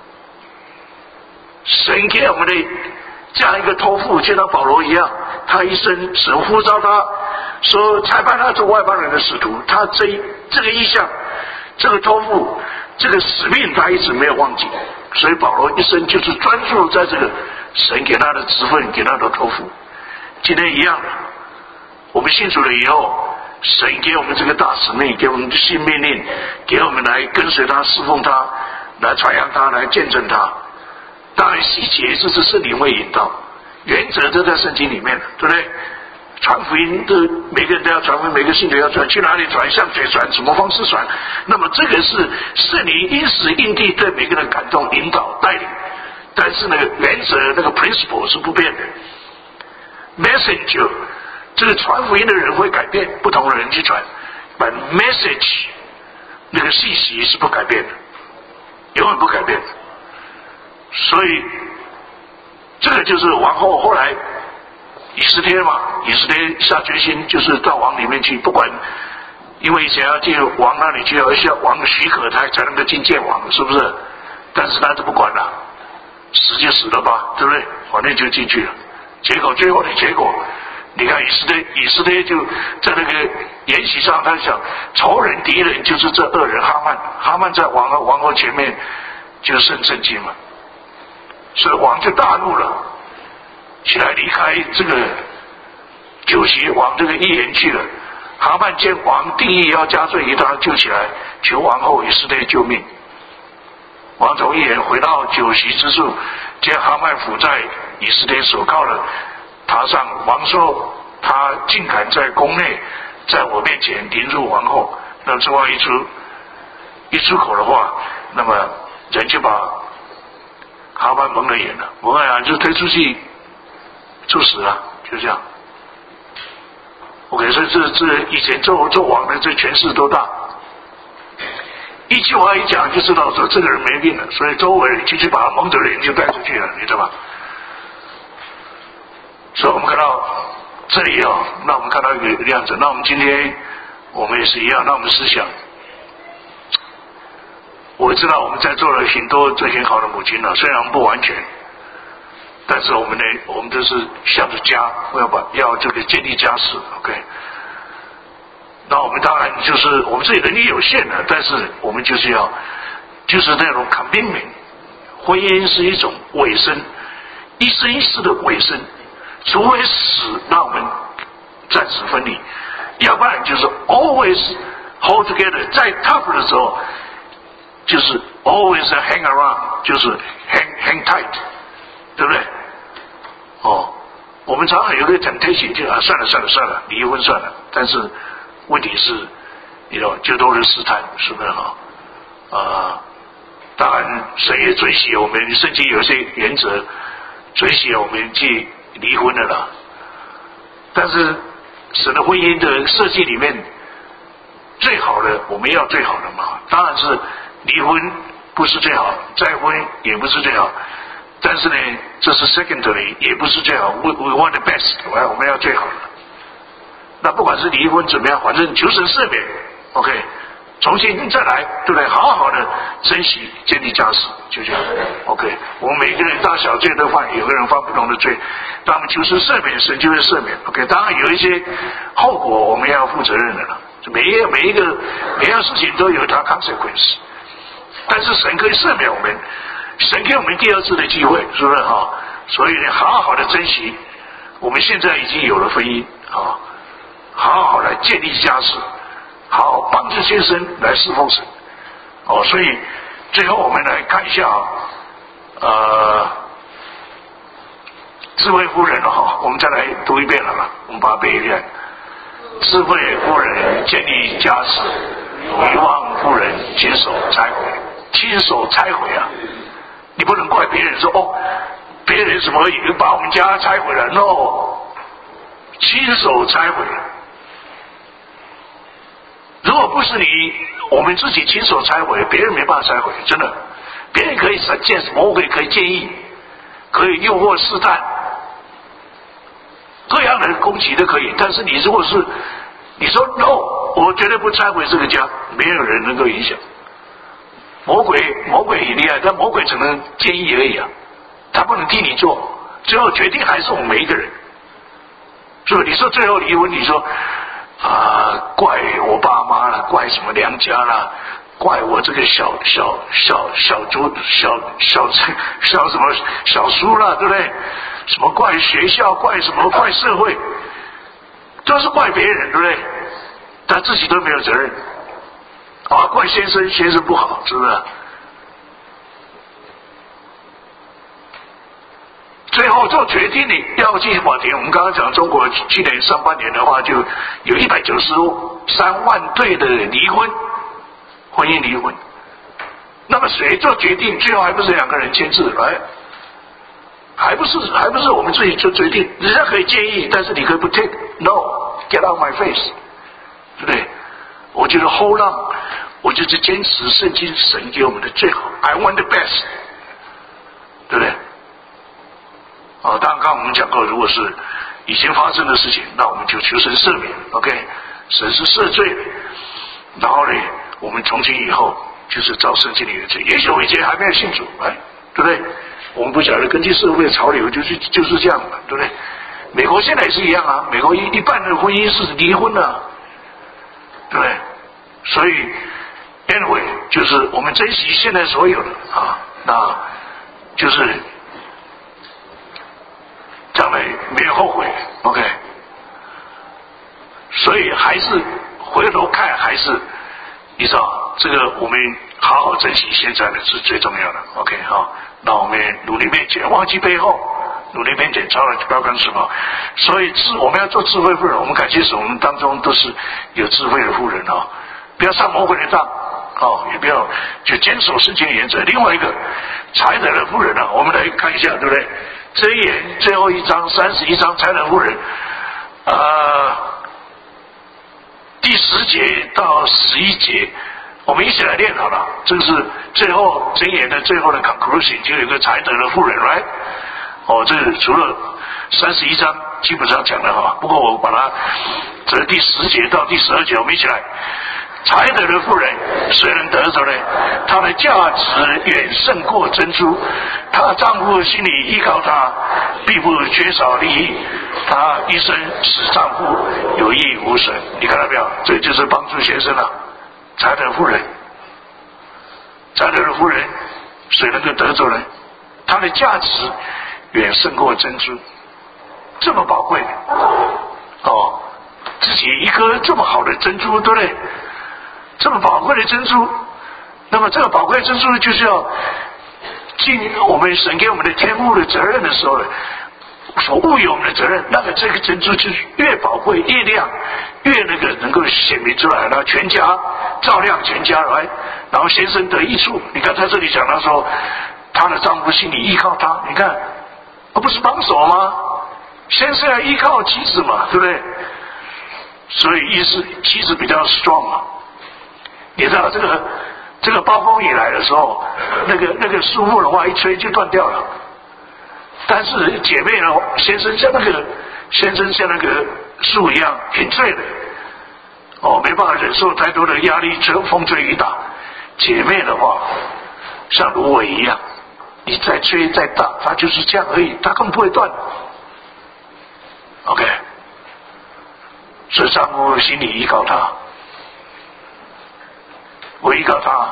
神给我们的这样一个托付，就像保罗一样，他一生神呼召他说，裁判他做外邦人的使徒，他这一这个意向、这个托付、这个使命，他一直没有忘记。所以保罗一生就是专注在这个神给他的职分，给他的托付。今天一样，我们信主了以后，神给我们这个大使命，给我们的新命令，给我们来跟随他、侍奉他，来传扬他，来见证他。当然细节这是圣灵会引导，原则都在圣经里面，对不对？传福音的每个人都要传福音，每个信徒要传，去哪里传，向谁传，什么方式传。那么这个是圣灵因时因地对每个人感动、引导、带领。但是那个原则、那个 principle 是不变的。Messenger 这个传福音的人会改变，不同的人去传，但 message 那个信息是不改变的，永远不改变的。所以这个就是王后后来以斯帖嘛，以斯帖下决心就是到王里面去，不管，因为以前要进王那里去，要需要王的许可，他才能够进见王，是不是？但是他就不管了，死就死了吧，对不对？反正就进去了。结果最后的结果，你看以斯帖，以斯帖就在那个筵席上，他想仇人敌人就是这二人哈曼，哈曼在王后王后前面就胜圣经了，所以王就大怒了，起来离开这个酒席，往这个一言去了。哈曼见王定义要加罪于他，就起来求王后以斯帖救命。王从一言回到酒席之处，见哈曼伏在以斯帖所靠的榻上。王说他竟敢在宫内在我面前凌辱王后。那这话一出一出口的话，那么人就把哈曼蒙了眼了，蒙了眼就推出去处死了，就这样。OK， 所以这这以前做做王的这权势多大，一句话一讲就知道说这个人没病了，所以周围就去把他蒙着脸就带出去了，你知道吧？所以我们看到这里啊，那我们看到一个样子。那我们今天我们也是一样，那我们思想，我知道我们在座了很多最很好的母亲了，虽然不完全，但是我们呢，我们都是向着家，要把要这个建立家室 ，OK。那我们当然就是我们自己能力有限的，但是我们就是要就是那种 commitment， 婚姻是一种委身，一生一世的委身，除非死让我们暂时分离，要不然就是 always hold together， 在 tough 的时候就是 always hang around， 就是 hang hang tight， 对不对？哦，我们常常有个 temptation 就啊算了算了算了，离婚算了，但是问题是，你知道，就都是试探，是不是哈？啊、呃，当然神也准许我们，圣经有一些原则准许我们去离婚的啦。但是神的婚姻的设计里面，最好的我们要最好的嘛，当然是离婚不是最好，再婚也不是最好。但是呢，这是 secondary， 也不是最好。We we want the best， 我们要最好的。那不管是离婚怎么样，反正求神赦免 ，OK， 重新再来，对不对？好好的珍惜建立家室，就这样 ，OK。我们每个人大小罪都犯，有个人犯不同的罪，当我们求神赦免，神就会赦免 ，OK。当然有一些后果我们要负责任的了，每一每一个每样事情都有它 consequence， 但是神可以赦免我们。神给我们第二次的机会，是不是哈？所以呢，好好的珍惜，我们现在已经有了婚姻啊，好好来建立家室，好好帮助先生来侍奉神哦。所以最后我们来看一下啊，呃，智慧夫人哈，我们再来读一遍好了，我们把它背一遍。智慧夫人建立家室，愚妄夫人亲手拆毁，亲手拆毁啊！你不能怪别人说哦，别人怎么把我们家拆毁了 ？No， 亲手拆毁了。如果不是你，我们自己亲手拆毁，别人没办法拆毁，真的。别人可以建魔鬼可以建议，可以诱惑试探，各样的攻击都可以。但是你如果是你说 No， 我绝对不拆毁这个家，没有人能够影响。魔鬼，魔鬼很厉害，但魔鬼只能建议而已啊，他不能替你做，最后决定还是我们每一个人。所以你说最后离婚，你说啊，怪我爸妈了，怪什么娘家了，怪我这个小小小小猪小小小什么小叔了，对不对？什么怪学校，怪什么怪社会，都是怪别人，对不对？他自己都没有责任。啊，怪先生，先生不好，是不是？最后做决定，你要进法庭。我们刚刚讲中国去年上半年的话，就有一百九十三万对的离婚，婚姻离婚。那么谁做决定？最后还不是两个人签字？哎，还不是还不是我们自己做决定？人家可以建议，但是你可以不 take， No, get out my face， 对不对？我就是 hold on， 我就是坚持圣经神给我们的最好 ，I want the best， 对不对？啊，当然刚刚我们讲过，如果是以前发生的事情，那我们就求神赦免 ，OK， 神是赦罪的。然后呢，我们从今以后就是照圣经的原则。也许我以前还没有信主，哎，对不对？我们不晓得根据社会的潮流，就是就是这样的，对不对？美国现在也是一样啊，美国一一半的婚姻是离婚的、啊，对不对？所以 anyway， 就是我们珍惜现在所有的啊，那就是将来没有后悔 ，OK。所以还是回头看，还是你知道这个我们好好珍惜现在的是最重要的 ，OK 好，那我们努力面前，忘记背后。努力面前，超了高跟什么？所以智我们要做智慧妇人。我们感谢神，我们当中都是有智慧的妇人啊、哦！不要上魔鬼的当哦，也不要就坚守圣经的原则。另外一个才德的妇人啊，我们来看一下，对不对？箴言最后一章三十一章才德妇人，呃，第十节到十一节，我们一起来念好了。这个是最后箴言的最后的 conclusion， 就有一个才德的妇人 ，right？哦，这除了三十一章基本上讲了哈，不过我把它这第十节到第十二节，我们一起来。才德的妇人谁能得着呢？她的价值远胜过珍珠，她丈夫心里依靠她，必不缺少利益。她一生使丈夫有益无损。你看到没有？这就是帮助先生了。才德妇人，才德的妇人谁能够得着呢？她的价值远胜过珍珠，这么宝贵哦！自己一颗这么好的珍珠，对不对？这么宝贵的珍珠，那么这个宝贵的珍珠就是要尽我们神给我们的天赋的责任的时候，所赋予我们的责任，那个这个珍珠就越宝贵越亮，越那个能够显明出来，然后全家照亮全家来，然后先生得益处。你看在这里讲到说，她的丈夫心里依靠她，你看。不是帮手吗？先是要依靠妻子嘛，对不对？所以意思妻子比较 strong 嘛。你知道这个这个暴风雨来的时候，那个那个树木的话一吹就断掉了。但是姐妹呢，先生像那个先生像那个树一样很脆的，哦，没办法忍受太多的压力，吹风吹雨打。姐妹的话，像芦苇一样。你再吹再打，它就是这样而已，它根本不会断。OK， 所以丈夫心里依靠他，我依靠他。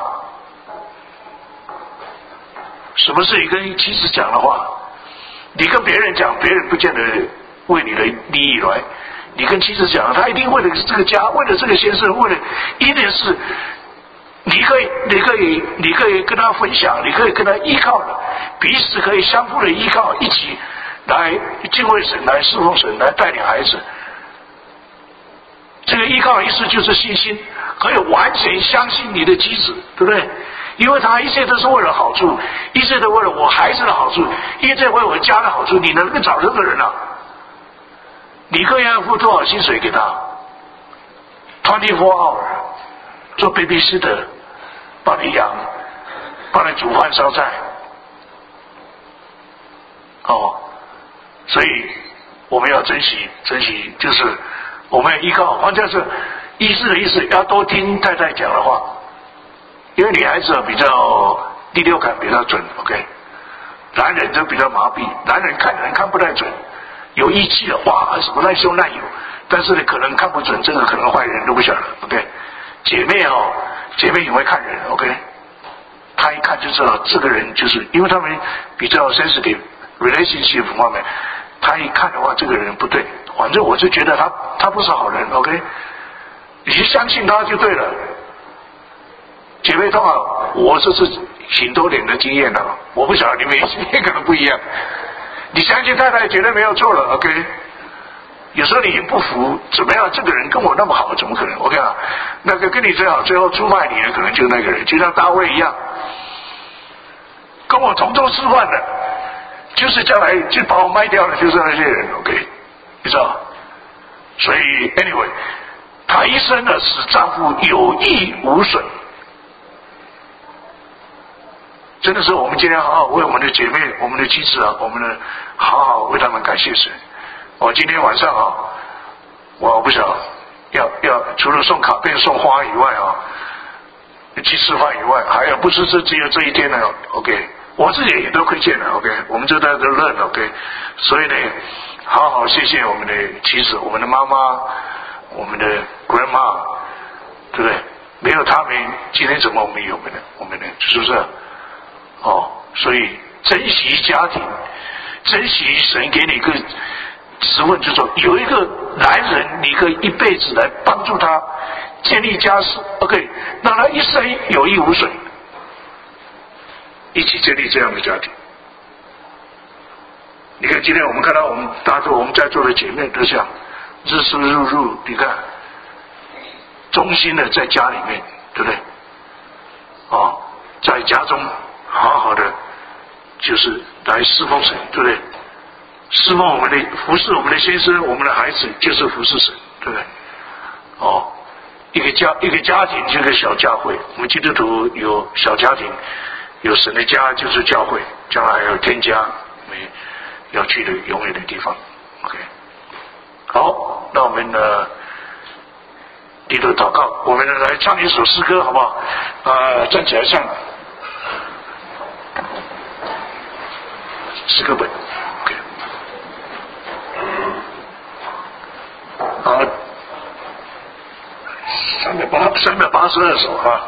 什么事你跟妻子讲的话，你跟别人讲，别人不见得为你的利益来。你跟妻子讲，他一定为了这个家，为了这个先生，为了一定是。你可以，你可以，你可以跟他分享，你可以跟他依靠的，彼此可以相互的依靠，一起来敬畏神，来侍奉神，来带领孩子。这个依靠的意思就是信心，可以完全相信你的妻子，对不对？因为他一切都是为了好处，一切都为了我孩子的好处，一切为我家的好处。你能够找这个人啊？你个月要付多少薪水给他 ？twenty four hour 做 babysitter。帮你养，帮你煮饭烧菜，哦，所以我们要珍惜，珍惜就是我们要依靠。换句话说，意思的意思要多听太太讲的话，因为女孩子比较第六感比较准 ，OK， 男人就比较麻痹，男人看人看不太准，有义气的哇，什么难兄难友，但是呢，可能看不准，这个可能坏人都不晓得 ，OK， 姐妹哦。姐妹也会看人 ，OK， 她一看就知道这个人就是，因为他们比较 sensitive relationship 方面，她一看的话，这个人不对，反正我就觉得他他不是好人 ，OK， 你就相信他就对了。姐妹通好，我这是挺多年的经验了，我不晓得你们经验可能不一样，你相信太太绝对没有错了 ，OK。有时候你不服，怎么样？这个人跟我那么好，怎么可能？我跟你讲，那个跟你最好，最后出卖你的可能就是那个人，就像大卫一样，跟我同舟吃饭的，就是将来就把我卖掉的，就是那些人。OK， 你知道？ 所以 anyway， 她一生呢使丈夫有益无损。真的是我们今天好好为我们的姐妹、我们的妻子啊，我们的好好为他们感谢神。我今天晚上啊，我不晓得要要除了送卡片、送花以外啊，去吃饭以外，还有不是这只有这一天呢 ？OK， 我自己也都亏欠了 ，OK， 我们这代都认了 ，OK， 所以呢，好好谢谢我们的妻子、我们的妈妈、我们的 grandma， 对不对？没有他们，今天怎么我们有们呢？我们呢？是不是？哦，所以珍惜家庭，珍惜神给你一个职分，就说有一个男人，你可以一辈子来帮助他建立家室 ，OK， 让他一生有益无损，一起建立这样的家庭。你看，今天我们看到我们大多我们在座的姐妹都像日出日入，你看，忠心的在家里面，对不对？哦，在家中。好好的，就是来侍奉神，对不对？侍奉我们的服侍我们的先生，我们的孩子，就是服侍神，对不对？哦，一个家一个家庭就是个小教会，我们基督徒有小家庭，有神的家就是教会，将来还有天家，我们要去的永远的地方。OK， 好，那我们呢低头祷告，我们来唱一首诗歌，好不好？啊、呃，站起来唱。诗歌本 ，OK， 好，三百八三百八十二首啊。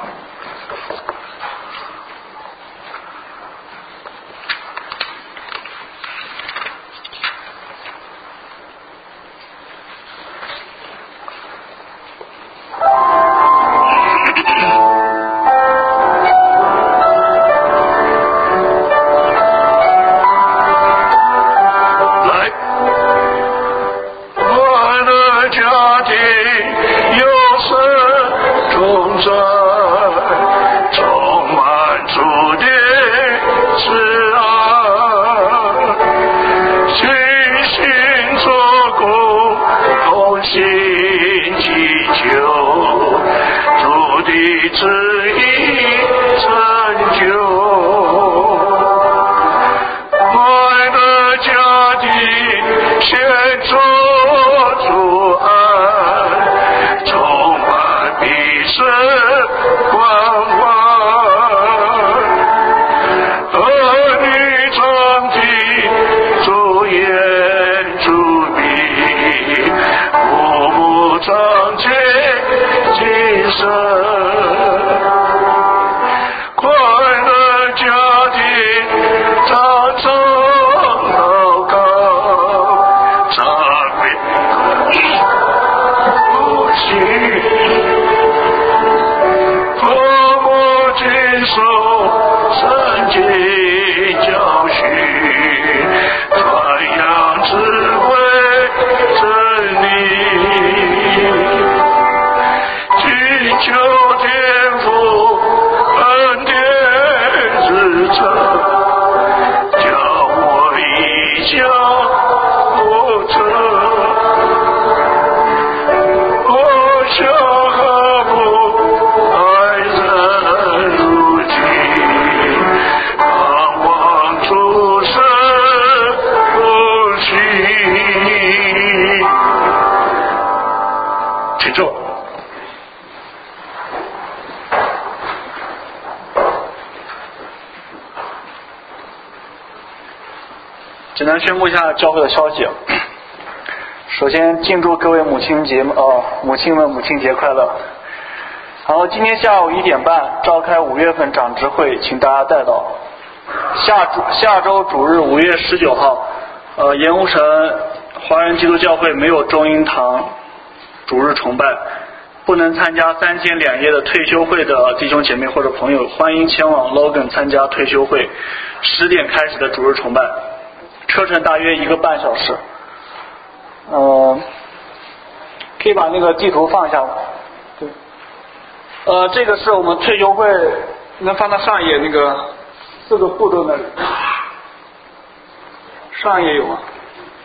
简单宣布一下教会的消息。首先，敬祝各位母亲节呃母亲们母亲节快乐。然后今天下午一点半召开五月份长执会，请大家带到。下主下周主日五月十九号，呃盐湖城华人基督教会没有中英堂主日崇拜，不能参加三天两夜的退休会的弟兄姐妹或者朋友，欢迎前往 Logan 参加退休会，十点开始的主日崇拜。车程大约一个半小时，呃，可以把那个地图放一下吗？对，呃，这个是我们退休会，能放到上一页那个四个步骤那里，上一页有吗？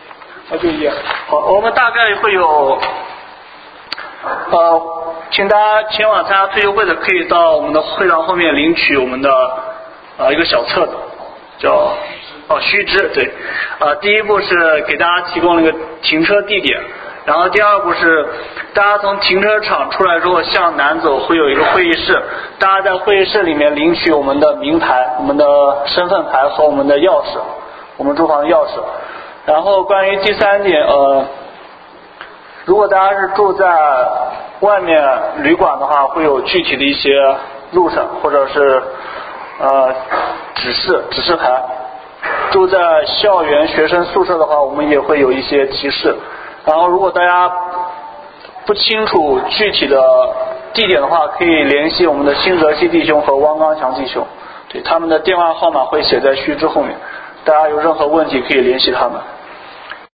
啊，就一页。好，我们大概会有，呃，请大家前往参加退休会的，可以到我们的会堂后面领取我们的呃一个小册子，叫哦须知，对，呃，第一步是给大家提供了一个停车地点。然后第二步是，大家从停车场出来之后向南走，会有一个会议室，大家在会议室里面领取我们的名牌、我们的身份牌和我们的钥匙，我们住房的钥匙。然后关于第三点，呃，如果大家是住在外面旅馆的话，会有具体的一些路上或者是呃指示指示牌。住在校园学生宿舍的话，我们也会有一些提示。然后如果大家不清楚具体的地点的话，可以联系我们的新泽西弟兄和汪刚强弟兄，对，他们的电话号码会写在须知后面，大家有任何问题可以联系他们。